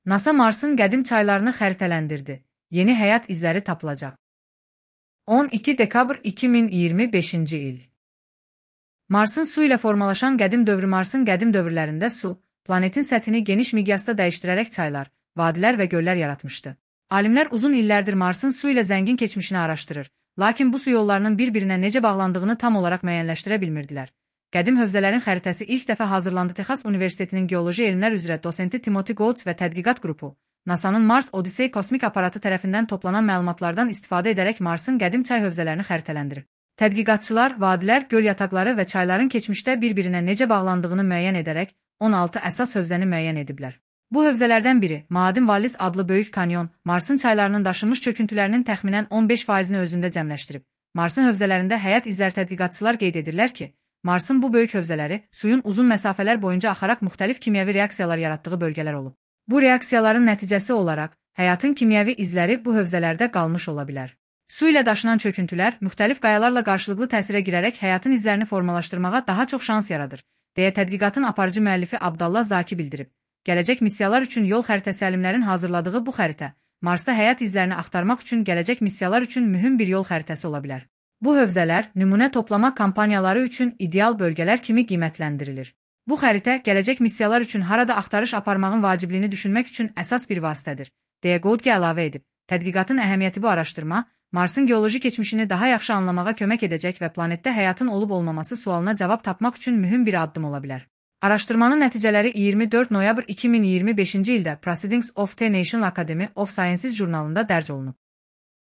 NASA Marsın qədim çaylarını xəritələndirdi. Yeni həyat izləri tapılacaq. 12 dekabr 2025-ci il. Marsın su ilə formalaşan qədim dövrü. Marsın qədim dövrlərində su, planetin səthini geniş miqyasda dəyişdirərək çaylar, vadilər və göllər yaratmışdı. Alimlər uzun illərdir Marsın su ilə zəngin keçmişini araşdırır, lakin bu su yollarının bir-birinə necə bağlandığını tam olaraq müəyyənləşdirə bilmirdilər. Qədim hövzələrin xəritəsi ilk dəfə hazırlandı. Texas Universitetinin geoloji elmlər üzrə dosenti Timothy Goetz və tədqiqat qrupu, NASA-nın Mars Odyssey kosmik aparatı tərəfindən toplanan məlumatlardan istifadə edərək Marsın qədim çay hövzələrini xəritələndirir. Tədqiqatçılar vadilər, göl yataqları və çayların keçmişdə bir-birinə necə bağlandığını müəyyən edərək 16 əsas hövzəni müəyyən ediblər. Bu hövzələrdən biri, Ma'adim Vallis adlı böyük kanyon, Marsın çaylarının daşınmış çöküntülərinin təxminən 15%-ni özündə cəmləşdirib. Marsın hövzələrində həyat izlər. Tədqiqatçılar qeyd edirlər ki, Marsın bu böyük hövzələri suyun uzun məsafələr boyunca axaraq müxtəlif kimyəvi reaksiyalar yaratdığı bölgələr olub. Bu reaksiyaların nəticəsi olaraq həyatın kimyəvi izləri bu hövzələrdə qalmış ola bilər. Su ilə daşınan çöküntülər müxtəlif qayalarla qarşılıqlı təsirə girərək həyatın izlərini formalaşdırmağa daha çox şans yaradır, deyə tədqiqatın aparıcı müəllifi Abdallah Zaki bildirib. Gələcək missiyalar üçün yol xəritəsi. Alimlərin hazırladığı bu xəritə Marsda həyat izlərini axtarmaq üçün gələcək missiyalar üçün mühüm bir yol xəritəsi ola bilər. Bu hövzələr nümunə toplama kampaniyaları üçün ideal bölgələr kimi qiymətləndirilir. Bu xəritə gələcək missiyalar üçün harada axtarış aparmağın vacibliyini düşünmək üçün əsas bir vasitədir, deyə Goetz əlavə edib. Tədqiqatın əhəmiyyəti. Bu araşdırma Marsın geoloji keçmişini daha yaxşı anlamağa kömək edəcək və planetdə həyatın olub-olmaması sualına cavab tapmaq üçün mühüm bir addım ola bilər. Araşdırmanın nəticələri 24 noyabr 2025-ci ildə Proceedings of the National Academy of Sciences jurnalında dərc olunub.